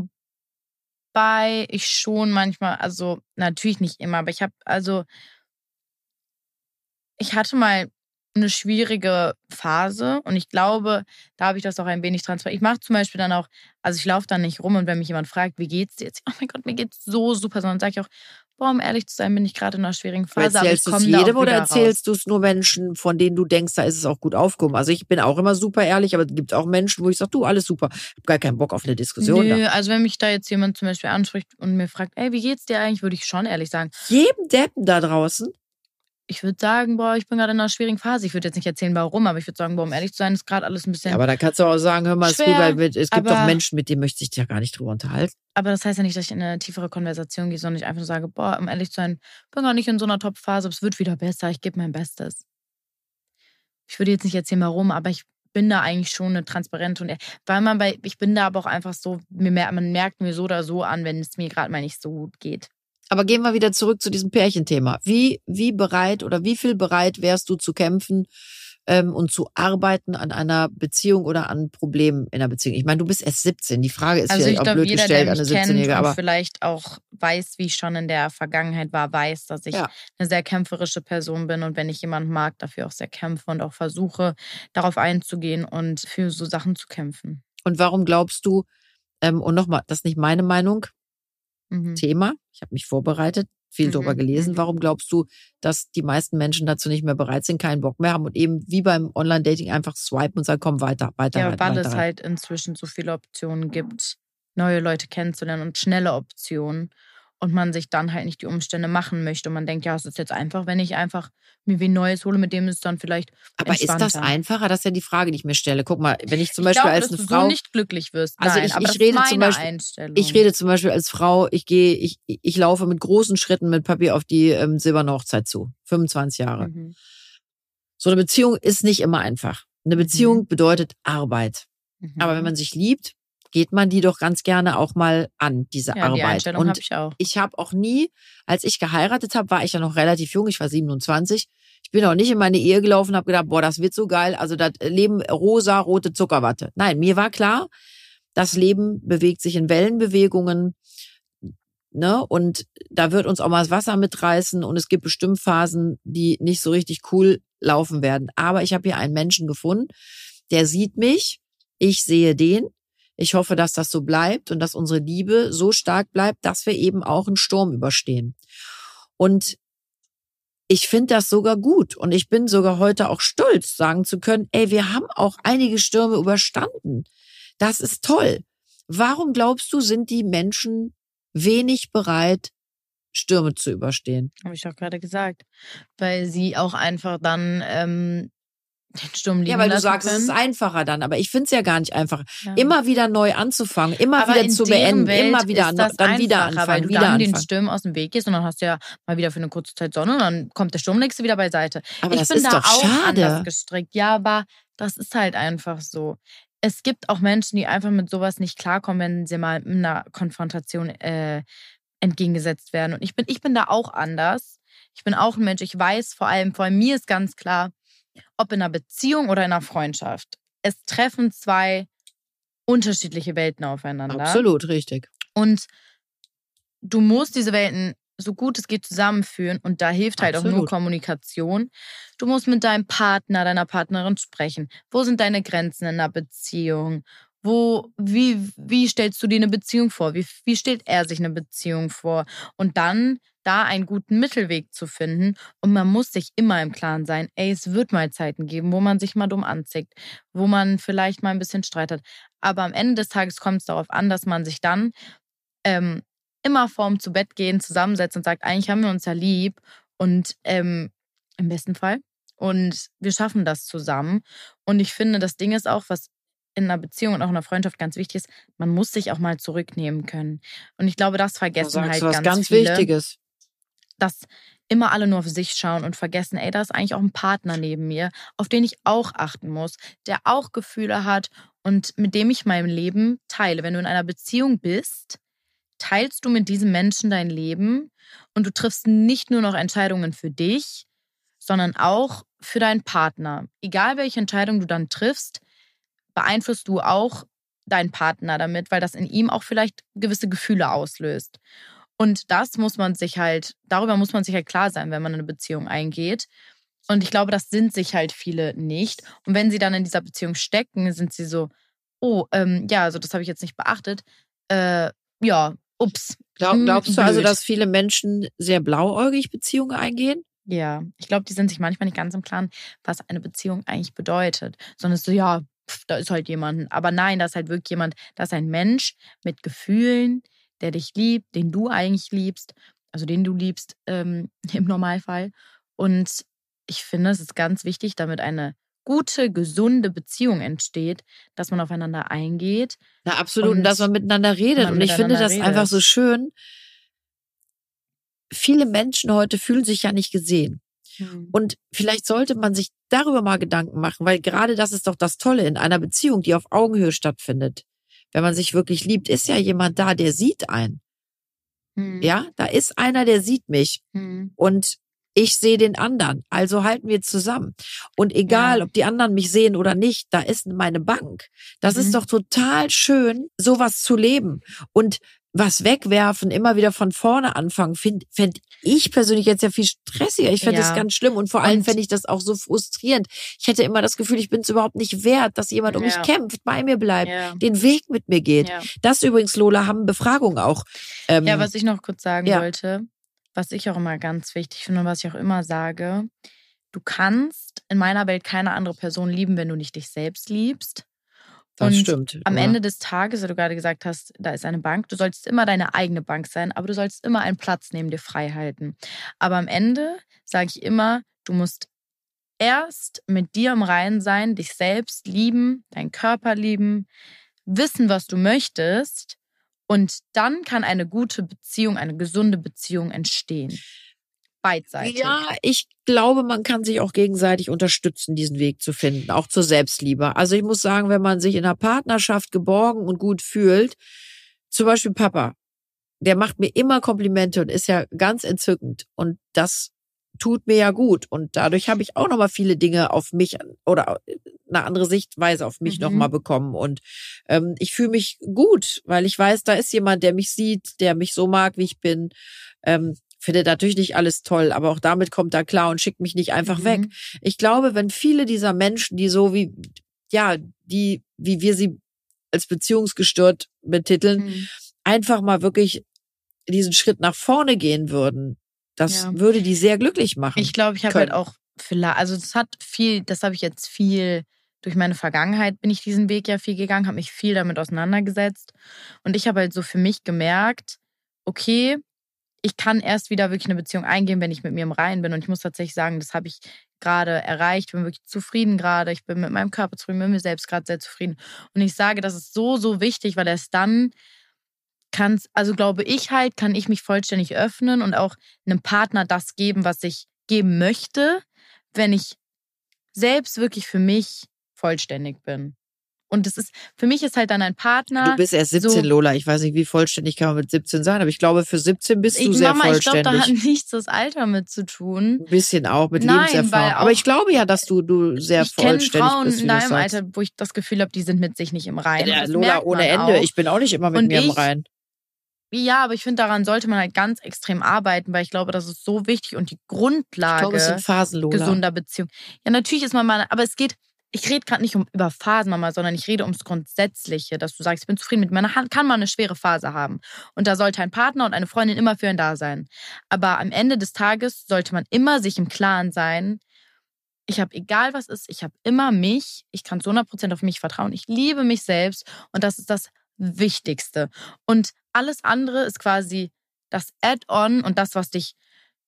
wobei ich schon manchmal, also natürlich nicht immer, aber ich habe, also ich hatte mal eine schwierige Phase und ich glaube, da habe ich das auch ein wenig transparent. Ich mache zum Beispiel dann auch, also ich laufe dann nicht rum und wenn mich jemand fragt, wie geht's dir jetzt? Oh mein Gott, mir geht's so super, sondern sage ich auch, boah, um ehrlich zu sein, bin ich gerade in einer schwierigen Phase, aber ich komme da auch wieder jedem oder raus. erzählst du es nur Menschen, von denen du denkst, da ist es auch gut aufgehoben? Also ich bin auch immer super ehrlich, aber es gibt auch Menschen, wo ich sage, du, alles super, ich habe gar keinen Bock auf eine Diskussion. Nö, da. also wenn mich da jetzt jemand zum Beispiel anspricht und mir fragt, ey, wie geht's dir eigentlich, würde ich schon ehrlich sagen. Jedem Deppen da draußen? Ich würde sagen, boah, ich bin gerade in einer schwierigen Phase. Ich würde jetzt nicht erzählen, warum, aber ich würde sagen, boah, um ehrlich zu sein, ist gerade alles ein bisschen. Ja, aber da kannst du auch sagen, hör mal, ist gut, weil mit, es gibt aber, doch Menschen, mit denen möchte ich dich ja gar nicht drüber unterhalten. Aber das heißt ja nicht, dass ich in eine tiefere Konversation gehe, sondern ich einfach nur sage, boah, um ehrlich zu sein, bin gar nicht in so einer Top-Phase, es wird wieder besser, ich gebe mein Bestes. Ich würde jetzt nicht erzählen, warum, aber ich bin da eigentlich schon eine transparente und weil man bei, ich bin da aber auch einfach so, man merkt mir so oder so an, wenn es mir gerade mal nicht so gut geht. Aber gehen wir wieder zurück zu diesem Pärchenthema. Wie, wie bereit oder wie viel bereit wärst du zu kämpfen ähm, und zu arbeiten an einer Beziehung oder an Problemen in einer Beziehung? Ich meine, du bist erst siebzehn. Die Frage ist also vielleicht auch blöd jeder, gestellt der an eine mich kennt siebzehnjährige. Und aber vielleicht auch weiß, wie ich schon in der Vergangenheit war, weiß, dass ich ja. eine sehr kämpferische Person bin und wenn ich jemanden mag, dafür auch sehr kämpfe und auch versuche, darauf einzugehen und für so Sachen zu kämpfen. Und warum glaubst du, ähm, und nochmal, das ist nicht meine Meinung, Mhm. Thema, ich habe mich vorbereitet, viel Mhm. drüber gelesen. Warum glaubst du, dass die meisten Menschen dazu nicht mehr bereit sind, keinen Bock mehr haben und eben wie beim Online-Dating einfach swipen und sagen, komm, weiter, weiter, Ja, weiter, weil weiter. es halt inzwischen so viele Optionen gibt, neue Leute kennenzulernen und schnelle Optionen und man sich dann halt nicht die Umstände machen möchte und man denkt, ja, es ist jetzt einfach, wenn ich einfach mir wie Neues hole, mit dem ist es dann vielleicht Aber ist das einfacher? Das ist ja die Frage, die ich mir stelle. Guck mal, wenn ich zum Beispiel ich glaube, als dass eine du Frau so nicht glücklich wirst. Also Nein, ich, aber ich das rede ist meine zum Beispiel, Einstellung. ich rede zum Beispiel als Frau, ich gehe, ich, ich laufe mit großen Schritten mit Papier auf die ähm, silberne Hochzeit zu. fünfundzwanzig Jahre. Mhm. So eine Beziehung ist nicht immer einfach. Eine Beziehung Mhm. bedeutet Arbeit. Mhm. Aber wenn man sich liebt, geht man die doch ganz gerne auch mal an, diese ja, Arbeit. Die Einstellung Und habe ich auch. ich habe auch nie, als ich geheiratet habe, war ich ja noch relativ jung, ich war siebenundzwanzig. Ich bin auch nicht in meine Ehe gelaufen und habe gedacht, boah, das wird so geil, also das Leben rosa, rote Zuckerwatte. Nein, mir war klar, das Leben bewegt sich in Wellenbewegungen, ne? Und da wird uns auch mal das Wasser mitreißen und es gibt bestimmt Phasen, die nicht so richtig cool laufen werden. Aber ich habe hier einen Menschen gefunden, der sieht mich, ich sehe den. Ich hoffe, dass das so bleibt und dass unsere Liebe so stark bleibt, dass wir eben auch einen Sturm überstehen. Und ich finde das sogar gut und ich bin sogar heute auch stolz, sagen zu können, ey, wir haben auch einige Stürme überstanden. Das ist toll. Warum glaubst du, sind die Menschen wenig bereit, Stürme zu überstehen. Habe ich doch gerade gesagt. Weil sie auch einfach dann ähm, den Sturm liegen Ja, weil du lassen sagst, können. es ist einfacher dann, aber ich finde es ja gar nicht einfach. Ja. Immer wieder neu anzufangen, immer Aber wieder in zu deren beenden, Welt immer wieder, ist an, das dann wieder einfacher, anfangen, weil du wieder dann den anfangen. Stürmen aus dem Weg gehst und dann hast du ja mal wieder für eine kurze Zeit Sonne und dann kommt der Sturm nächste wieder beiseite. Aber ich das bin ist da doch auch schade. anders gestrickt. Ja, aber das ist halt einfach so. Es gibt auch Menschen, die einfach mit sowas nicht klarkommen, wenn sie mal in einer Konfrontation äh, entgegengesetzt werden. Und ich bin, ich bin da auch anders. Ich bin auch ein Mensch. Ich weiß vor allem, vor allem mir ist ganz klar, ob in einer Beziehung oder in einer Freundschaft. Es treffen zwei unterschiedliche Welten aufeinander. Absolut, richtig. Und du musst diese Welten so gut es geht zusammenführen und da hilft halt Absolut. auch nur Kommunikation. Du musst mit deinem Partner, deiner Partnerin sprechen. Wo sind deine Grenzen in einer Beziehung? Wo, wie, wie stellst du dir eine Beziehung vor? Wie, wie stellt er sich eine Beziehung vor? Und dann da einen guten Mittelweg zu finden. Und man muss sich immer im Klaren sein, ey, es wird mal Zeiten geben, wo man sich mal dumm anzickt, wo man vielleicht mal ein bisschen Streit hat. Aber am Ende des Tages kommt es darauf an, dass man sich dann ähm, immer vorm zu Bett gehen zusammensetzt und sagt, eigentlich haben wir uns ja lieb und ähm, im besten Fall. Und wir schaffen das zusammen. Und ich finde, das Ding ist auch, was in einer Beziehung und auch in einer Freundschaft ganz wichtig ist, man muss sich auch mal zurücknehmen können. Und ich glaube, das vergessen Da sagst halt du was ganz, ganz viele. Wichtiges. Dass immer alle nur auf sich schauen und vergessen, ey, da ist eigentlich auch ein Partner neben mir, auf den ich auch achten muss, der auch Gefühle hat und mit dem ich mein Leben teile. Wenn du in einer Beziehung bist, teilst du mit diesem Menschen dein Leben und du triffst nicht nur noch Entscheidungen für dich, sondern auch für deinen Partner. Egal welche Entscheidung du dann triffst, beeinflusst du auch deinen Partner damit, weil das in ihm auch vielleicht gewisse Gefühle auslöst. Und das muss man sich halt, darüber muss man sich halt klar sein, wenn man eine Beziehung eingeht. Und ich glaube, das sind sich halt viele nicht. Und wenn sie dann in dieser Beziehung stecken, sind sie so, oh, ähm, ja, also das habe ich jetzt nicht beachtet. Äh, ja, ups. Glaub, glaubst hm, du also, blöd. dass viele Menschen sehr blauäugig Beziehungen eingehen? Ja, ich glaube, die sind sich manchmal nicht ganz im Klaren, was eine Beziehung eigentlich bedeutet. Sondern es ist so, ja, pf, da ist halt jemand. Aber nein, da ist halt wirklich jemand, da ist ein Mensch mit Gefühlen, der dich liebt, den du eigentlich liebst, also den du liebst ähm, im Normalfall. Und ich finde, es ist ganz wichtig, damit eine gute, gesunde Beziehung entsteht, dass man aufeinander eingeht. Na, absolut. Und Und dass man miteinander redet. man Und ich finde miteinander das redet. einfach so schön. Viele Menschen heute fühlen sich ja nicht gesehen. Hm. Und vielleicht sollte man sich darüber mal Gedanken machen, weil gerade das ist doch das Tolle in einer Beziehung, die auf Augenhöhe stattfindet. Wenn man sich wirklich liebt, ist ja jemand da, der sieht einen. Hm. Ja, da ist einer, der sieht mich. Hm. Und ich sehe den anderen. Also halten wir zusammen. Und egal, Ja. ob die anderen mich sehen oder nicht, da ist meine Bank. Das Mhm. ist doch total schön, sowas zu leben. Und was wegwerfen, immer wieder von vorne anfangen, finde fänd ich persönlich jetzt ja viel stressiger. Ich fände Ja. das ganz schlimm und vor allem Und- fände ich das auch so frustrierend. Ich hätte immer das Gefühl, ich bin es überhaupt nicht wert, dass jemand um Ja. mich kämpft, bei mir bleibt, Ja. den Weg mit mir geht. Ja. Das übrigens, Lola, haben Befragungen auch. Ähm, Ja, was ich noch kurz sagen Ja. wollte, was ich auch immer ganz wichtig finde und was ich auch immer sage, du kannst in meiner Welt keine andere Person lieben, wenn du nicht dich selbst liebst. das und stimmt. Am Lola. Ende des Tages, wie du gerade gesagt hast, da ist eine Bank, du solltest immer deine eigene Bank sein, aber du solltest immer einen Platz neben dir frei halten. Aber am Ende sage ich immer, du musst erst mit dir im Reinen sein, dich selbst lieben, deinen Körper lieben, wissen, was du möchtest und dann kann eine gute Beziehung, eine gesunde Beziehung entstehen. Beidseitig. Ja, ich glaube, man kann sich auch gegenseitig unterstützen, diesen Weg zu finden, auch zur Selbstliebe. Also ich muss sagen, wenn man sich in einer Partnerschaft geborgen und gut fühlt, zum Beispiel Papa, der macht mir immer Komplimente und ist ja ganz entzückend. Und das tut mir ja gut. Und dadurch habe ich auch nochmal viele Dinge auf mich oder eine andere Sichtweise auf mich Mhm. nochmal bekommen. Und ähm, ich fühle mich gut, weil ich weiß, da ist jemand, der mich sieht, der mich so mag, wie ich bin. Ähm, finde natürlich nicht alles toll, aber auch damit kommt er klar und schickt mich nicht einfach Mhm. weg. Ich glaube, wenn viele dieser Menschen, die so wie, ja, die, wie wir sie als beziehungsgestört betiteln, Mhm. einfach mal wirklich diesen Schritt nach vorne gehen würden, das Ja. würde die sehr glücklich machen. Ich glaube, ich habe können. halt auch vielleicht, also das hat viel, das habe ich jetzt viel, durch meine Vergangenheit bin ich diesen Weg ja viel gegangen, habe mich viel damit auseinandergesetzt und ich habe halt so für mich gemerkt, okay, ich kann erst wieder wirklich eine Beziehung eingehen, wenn ich mit mir im Reinen bin. Und ich muss tatsächlich sagen, das habe ich gerade erreicht. Ich bin wirklich zufrieden gerade. Ich bin mit meinem Körper zufrieden, mit mir selbst gerade sehr zufrieden. Und ich sage, das ist so, so wichtig, weil erst dann kann's, also glaube ich halt, kann ich mich vollständig öffnen und auch einem Partner das geben, was ich geben möchte, wenn ich selbst wirklich für mich vollständig bin. Und das ist, für mich ist halt dann ein Partner. Du bist erst siebzehn, so, Lola. Ich weiß nicht, wie vollständig kann man mit siebzehn sein, aber ich glaube, für siebzehn bist du ich, sehr Mama, vollständig. Ich glaube, da hat nichts das Alter mit zu tun. Ein bisschen auch, mit Nein, Lebenserfahrung. Aber ich glaube ja, dass du, du sehr ich vollständig Frauen bist. Ich kenne Frauen in deinem Alter, wo ich das Gefühl habe, die sind mit sich nicht im Reinen. Ja, Lola, ohne Ende. Auch. Ich bin auch nicht immer mit Und mir ich, im Reinen. Ja, aber ich finde, daran sollte man halt ganz extrem arbeiten, weil ich glaube, das ist so wichtig und die Grundlage ich glaube, es sind Phasen, Lola. gesunder Beziehung. Ja, natürlich ist man mal, aber es geht, ich rede gerade nicht um über Phasen, Mama, sondern ich rede ums Grundsätzliche, dass du sagst, ich bin zufrieden mit mir. Man kann mal eine schwere Phase haben. Und da sollte ein Partner und eine Freundin immer für einen da sein. Aber am Ende des Tages sollte man immer sich im Klaren sein, ich habe, egal was ist, ich habe immer mich, ich kann zu hundert Prozent auf mich vertrauen, ich liebe mich selbst und das ist das Wichtigste. Und alles andere ist quasi das Add-on und das, was dich,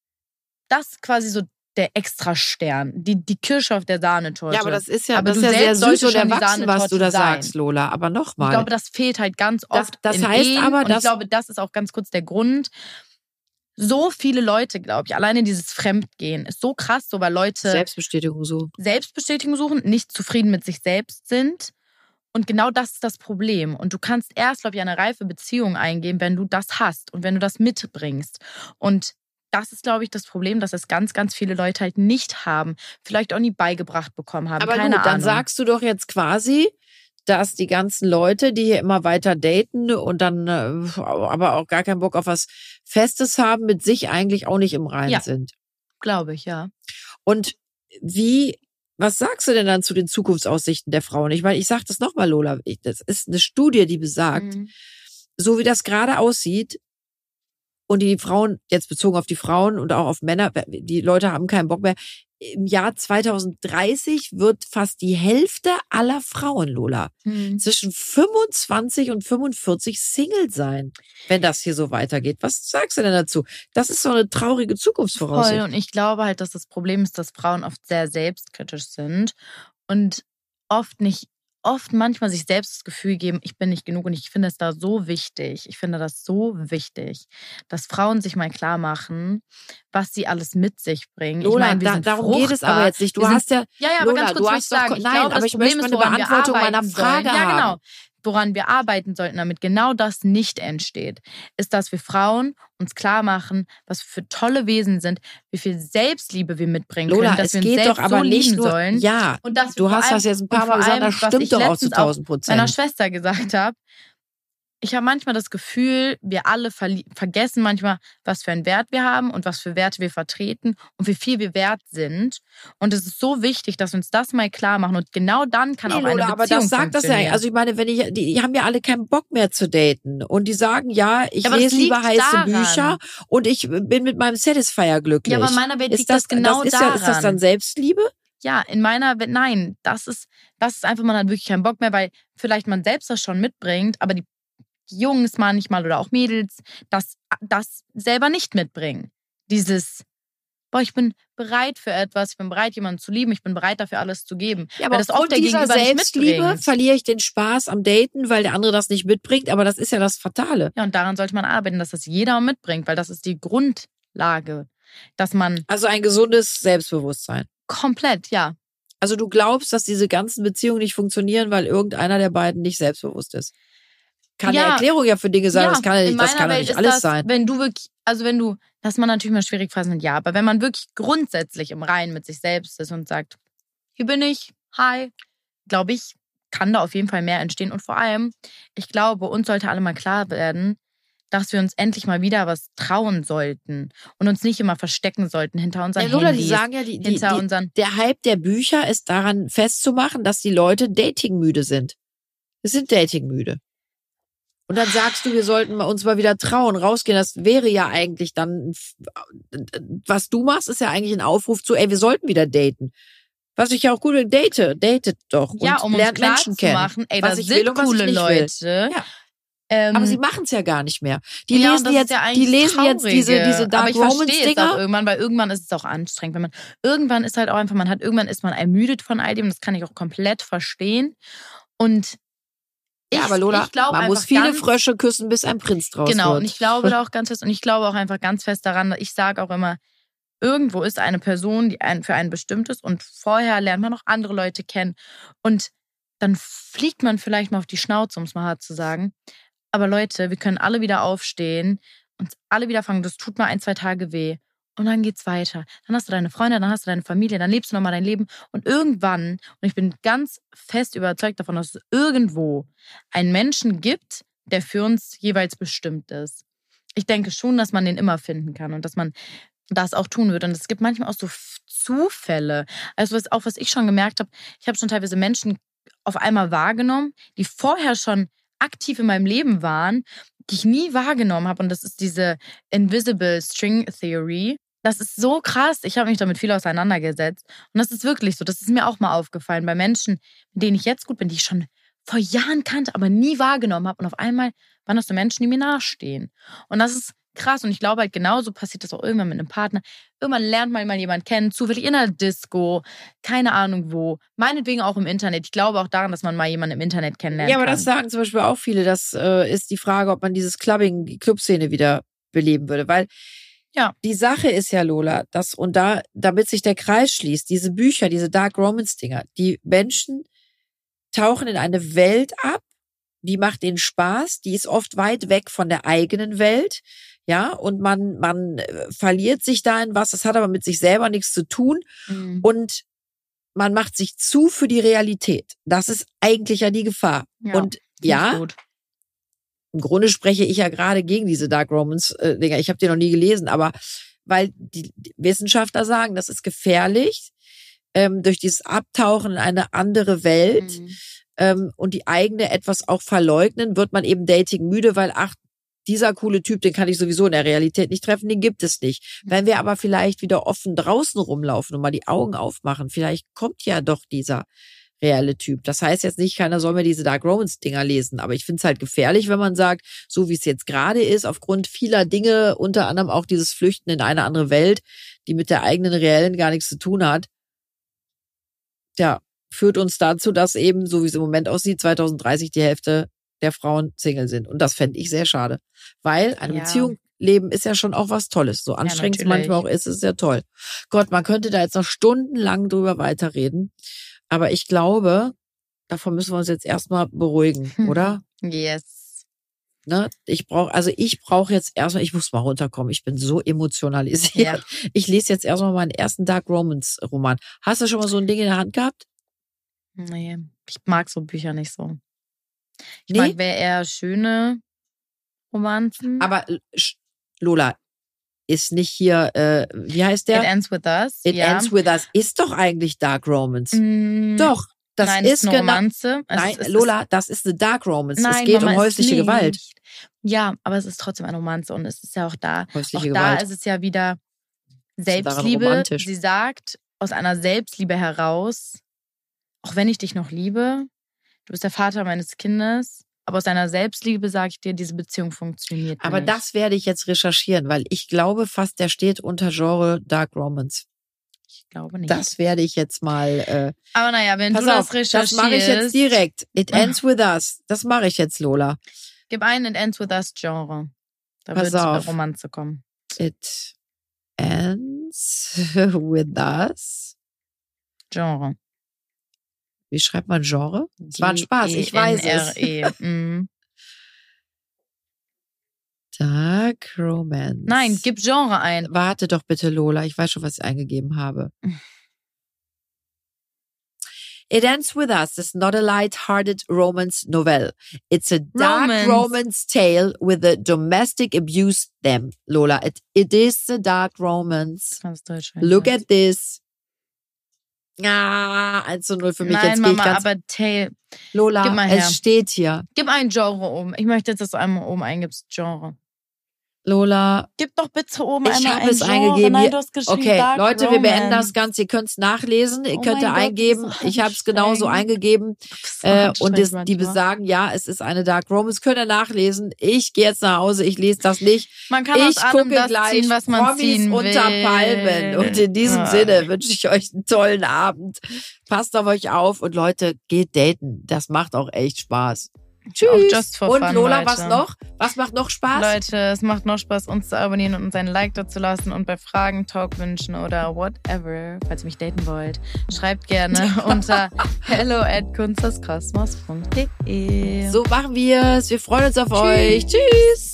das quasi so der Extra-Stern, die, die Kirsche auf der Sahnetorte. Ja, aber das ist ja, aber das ist ja sehr süß und erwachsen, was du da sein. sagst, Lola. Aber nochmal. Ich glaube, das fehlt halt ganz oft Das, das in heißt Ehen. aber, und dass ich glaube, das ist auch ganz kurz der Grund. So viele Leute, glaube ich, alleine dieses Fremdgehen ist so krass, so weil Leute Selbstbestätigung suchen. Selbstbestätigung suchen, nicht zufrieden mit sich selbst sind. Und genau das ist das Problem. Und du kannst erst, glaube ich, eine reife Beziehung eingehen, wenn du das hast und wenn du das mitbringst. Und das ist, glaube ich, das Problem, dass es ganz, ganz viele Leute halt nicht haben. Vielleicht auch nie beigebracht bekommen haben. Aber Keine gut, dann Ahnung. sagst du doch jetzt quasi, dass die ganzen Leute, die hier immer weiter daten und dann äh, aber auch gar keinen Bock auf was Festes haben, mit sich eigentlich auch nicht im Reinen ja, sind. Glaube ich, ja. Und wie, was sagst du denn dann zu den Zukunftsaussichten der Frauen? Ich meine, ich sage das nochmal, Lola, ich, das ist eine Studie, die besagt, mhm. so wie das gerade aussieht, und die Frauen, jetzt bezogen auf die Frauen und auch auf Männer, die Leute haben keinen Bock mehr. Im Jahr zweitausenddreißig wird fast die Hälfte aller Frauen, Lola, hm. zwischen fünfundzwanzig und fünfundvierzig Single sein, wenn das hier so weitergeht. Was sagst du denn dazu? Das ist so eine traurige Zukunftsvoraussicht. Voll. Und ich glaube halt, dass das Problem ist, dass Frauen oft sehr selbstkritisch sind und oft nicht oft manchmal sich selbst das Gefühl geben, ich bin nicht genug und ich finde es da so wichtig, ich finde das so wichtig, dass Frauen sich mal klar machen, was sie alles mit sich bringen. Lola, ich meine, wir da, sind darum fruchtbar. geht es aber jetzt nicht. Du wir hast sind, ja, ja, ja, aber Lola, ganz kurz du muss hast ich sagen, doch, ich nein, glaube, aber das ich Problem möchte ist, mal eine woran Beantwortung wir meiner arbeiten Frage sollen. haben. Ja, genau. Woran wir arbeiten sollten, damit genau das nicht entsteht, ist, dass wir Frauen uns klar machen, was wir für tolle Wesen sind, wie viel Selbstliebe wir mitbringen Lola, können, dass es wir uns geht selbst doch aber so nicht lieben nur, sollen. Ja, und dass du hast allem, das jetzt ein paar Mal gesagt, das stimmt doch auch zu tausend Prozent. Meiner Schwester gesagt habe, ich habe manchmal das Gefühl, wir alle verli- vergessen manchmal, was für einen Wert wir haben und was für Werte wir vertreten und wie viel wir wert sind. Und es ist so wichtig, dass wir uns das mal klar machen. Und genau dann kann nee, auch eine Lola, Beziehung aber das sagt das ja. Also ich meine, wenn ich, die, die haben ja alle keinen Bock mehr zu daten und die sagen, ja, ich ja, lese lieber heiße daran. Bücher und ich bin mit meinem Satisfier glücklich. Ja, aber in meiner Welt liegt ist das, das genau das ist daran. Ja, ist das dann Selbstliebe? Ja, in meiner Welt, nein, das ist, das ist einfach, man hat wirklich keinen Bock mehr, weil vielleicht man selbst das schon mitbringt, aber die Jungs manchmal oder auch Mädels das, das selber nicht mitbringen. Dieses, boah, ich bin bereit für etwas, ich bin bereit, jemanden zu lieben, ich bin bereit, dafür alles zu geben. Ja, aber das oft der dieser Gegenüber Selbstliebe nicht verliere ich den Spaß am Daten, weil der andere das nicht mitbringt, aber das ist ja das Fatale. Ja, und daran sollte man arbeiten, dass das jeder mitbringt, weil das ist die Grundlage, dass man... Also ein gesundes Selbstbewusstsein. Komplett, ja. Also du glaubst, dass diese ganzen Beziehungen nicht funktionieren, weil irgendeiner der beiden nicht selbstbewusst ist? Kann ja, eine Erklärung ja für Dinge sein, ja, das kann ja nicht, das kann ja nicht alles das, sein. Wenn du wirklich, also wenn du, das man natürlich mal schwierig fassen, ja, aber wenn man wirklich grundsätzlich im Reinen mit sich selbst ist und sagt, hier bin ich, hi, glaube ich, kann da auf jeden Fall mehr entstehen. Und vor allem, ich glaube, uns sollte alle mal klar werden, dass wir uns endlich mal wieder was trauen sollten und uns nicht immer verstecken sollten hinter unseren ja, Lola, Handys. Die sagen ja, die, die, hinter die, unseren der Hype der Bücher ist daran festzumachen, dass die Leute datingmüde sind. Wir sind datingmüde. Und dann sagst du, wir sollten uns mal wieder trauen, rausgehen. Das wäre ja eigentlich dann, was du machst, ist ja eigentlich ein Aufruf zu, ey, wir sollten wieder daten. Was ich ja auch gut finde, date, datet doch. Ja, und um uns lernt klar Menschen zu kennen, machen, ey, was das ich sind will und was coole ich nicht Leute. Will. Ja. Ähm, aber sie machen es ja gar nicht mehr. Die ja, lesen jetzt, ja die lesen jetzt diese, diese Dark aber ich verstehe es Romance-Dinger. auch irgendwann, weil irgendwann ist es auch anstrengend. Wenn man, irgendwann ist halt auch einfach, man hat, irgendwann ist man ermüdet von all dem. Das kann ich auch komplett verstehen. Und ich, ja, aber Lola, ich glaube man einfach muss viele ganz, Frösche küssen, bis ein Prinz draus genau, wird. und ich glaube da auch ganz fest, und ich glaube auch einfach ganz fest daran, ich sage auch immer, irgendwo ist eine Person, die ein, für einen bestimmt ist und vorher lernt man noch andere Leute kennen und dann fliegt man vielleicht mal auf die Schnauze, um es mal hart zu sagen. Aber Leute, wir können alle wieder aufstehen, uns alle wieder fangen. Das tut mal ein, zwei Tage weh. Und dann geht's weiter. Dann hast du deine Freunde, dann hast du deine Familie, dann lebst du nochmal dein Leben. Und irgendwann, und ich bin ganz fest überzeugt davon, dass es irgendwo einen Menschen gibt, der für uns jeweils bestimmt ist. Ich denke schon, dass man den immer finden kann und dass man das auch tun wird. Und es gibt manchmal auch so Zufälle. Also was, auch was ich schon gemerkt habe, ich habe schon teilweise Menschen auf einmal wahrgenommen, die vorher schon aktiv in meinem Leben waren, die ich nie wahrgenommen habe. Und das ist diese Invisible String Theory. Das ist so krass. Ich habe mich damit viel auseinandergesetzt. Und das ist wirklich so. Das ist mir auch mal aufgefallen bei Menschen, mit denen ich jetzt gut bin, die ich schon vor Jahren kannte, aber nie wahrgenommen habe. Und auf einmal waren das so Menschen, die mir nahestehen. Und das ist krass. Und ich glaube halt, genauso passiert das auch irgendwann mit einem Partner. Irgendwann lernt man mal jemanden kennen, zufällig in einer Disco, keine Ahnung wo. Meinetwegen auch im Internet. Ich glaube auch daran, dass man mal jemanden im Internet kennenlernen Ja, aber kann. das sagen zum Beispiel auch viele. Das äh, ist die Frage, ob man dieses Clubbing, die Clubszene wieder beleben würde. Weil ja, die Sache ist ja, Lola, dass, und da, damit sich der Kreis schließt, diese Bücher, diese Dark Romance-Dinger, die Menschen tauchen in eine Welt ab, die macht ihnen Spaß, die ist oft weit weg von der eigenen Welt, ja, und man, man verliert sich da in was, das hat aber mit sich selber nichts zu tun mhm. und man macht sich zu für die Realität. Das ist eigentlich ja die Gefahr. Ja, und ja, gut. im Grunde spreche ich ja gerade gegen diese Dark Romance-Dinger. Ich habe die noch nie gelesen, aber weil die Wissenschaftler sagen, das ist gefährlich, ähm, durch dieses Abtauchen in eine andere Welt Mhm. ähm, und die eigene etwas auch verleugnen, wird man eben Dating müde, weil ach, dieser coole Typ, den kann ich sowieso in der Realität nicht treffen, den gibt es nicht. Wenn wir aber vielleicht wieder offen draußen rumlaufen und mal die Augen aufmachen, vielleicht kommt ja doch dieser reelle Typ. Das heißt jetzt nicht, keiner soll mehr diese Dark Romance-Dinger lesen, aber ich finde es halt gefährlich, wenn man sagt, so wie es jetzt gerade ist, aufgrund vieler Dinge, unter anderem auch dieses Flüchten in eine andere Welt, die mit der eigenen reellen gar nichts zu tun hat, ja, führt uns dazu, dass eben, so wie es im Moment aussieht, zwanzig dreißig die Hälfte der Frauen Single sind. Und das fände ich sehr schade. Weil eine Ja. Beziehung leben ist ja schon auch was Tolles. So anstrengend es natürlich. manchmal auch ist, ist ja toll. Gott, man könnte da jetzt noch stundenlang drüber weiterreden. Aber ich glaube, davon müssen wir uns jetzt erstmal beruhigen, Hm. oder? Yes. Ne? Ich brauche, also ich brauche jetzt erstmal, ich muss mal runterkommen. Ich bin so emotionalisiert. Ja. Ich lese jetzt erstmal meinen ersten Dark Romance Roman. Hast du schon mal so ein Ding in der Hand gehabt? Nee, ich mag so Bücher nicht so. Ich Nee? mag wer eher schöne Romanzen. Aber Sch- Lola, ist nicht hier, äh, wie heißt der? It Ends With Us. It ja. Ends With Us. Ist doch eigentlich Dark Romance. Mm, Doch, das nein, ist es ist eine genau. Romanze. Es Nein, ist, es Lola, das ist eine Dark Romance. Ist, nein, es geht Mama, um häusliche ist Gewalt. nicht. Ja, aber es ist trotzdem eine Romanze und es ist ja auch da. Häusliche Auch Gewalt. da ist es ja wieder ist daran Selbstliebe. romantisch? Sie sagt aus einer Selbstliebe heraus, auch wenn ich dich noch liebe, du bist der Vater meines Kindes, aber aus einer Selbstliebe sage ich dir, diese Beziehung funktioniert Aber nicht. das werde ich jetzt recherchieren, weil ich glaube fast, der steht unter Genre Dark Romance. Ich glaube nicht. Das werde ich jetzt mal. Äh, aber naja, wenn pass du auf, das recherchierst. das mache ich jetzt direkt. It Ends With Us. Das mache ich jetzt, Lola. Gib ein It Ends With Us Genre. Da Pass wird auf. Romanze kommen. It Ends With Us. Genre. Wie schreibt man Genre? Es war ein Spaß, ich weiß es. G N R E. Mhm. Dark Romance. Nein, gib Genre ein. Warte doch bitte, Lola. Ich weiß schon, was ich eingegeben habe. It Ends With Us is not a light-hearted romance novel. It's a dark Romance. romance, tale with a domestic abuse them, Lola. It, it is a dark romance. Ganz Deutsch. Look at this. Ah, eins zu null für mich. Nein, Jetzt gehe ich Mama, ganz... aber Tale. Lola, Gib mal her. es steht hier. Gib ein Genre um. Ich möchte jetzt, dass du einmal oben eingibst. Genre. Lola. Gib doch bitte oben Ich einmal habe ein es Genre. eingegeben. Nein, du hast geschrieben Okay, Dark Leute, Romance. wir beenden das Ganze. Ihr könnt es nachlesen. Ihr Oh könnt mein ja Gott, eingeben. das ist so Ich habe es genauso anstrengend. eingegeben. So Äh, und das, anstrengend die manchmal. besagen, ja, es ist eine Dark Romance. Könnt ihr nachlesen. Ich gehe jetzt nach Hause. Ich lese das nicht. Man kann Ich aus allem gucke das gleich ziehen, was man Promis ziehen will. unter Palmen. Und in diesem Ja. Sinne wünsche ich euch einen tollen Abend. Passt auf euch auf. Und Leute, geht daten. Das macht auch echt Spaß. Tschüss. Auch just for und fun, Lola, Leute. was noch? Was macht noch Spaß? Leute, es macht noch Spaß, uns zu abonnieren und uns ein Like dazu lassen und bei Fragen, Talkwünschen oder whatever, falls ihr mich daten wollt, schreibt gerne unter hello at kunstaskosmos punkt de. So machen wir es. Wir freuen uns auf euch. Tschüss.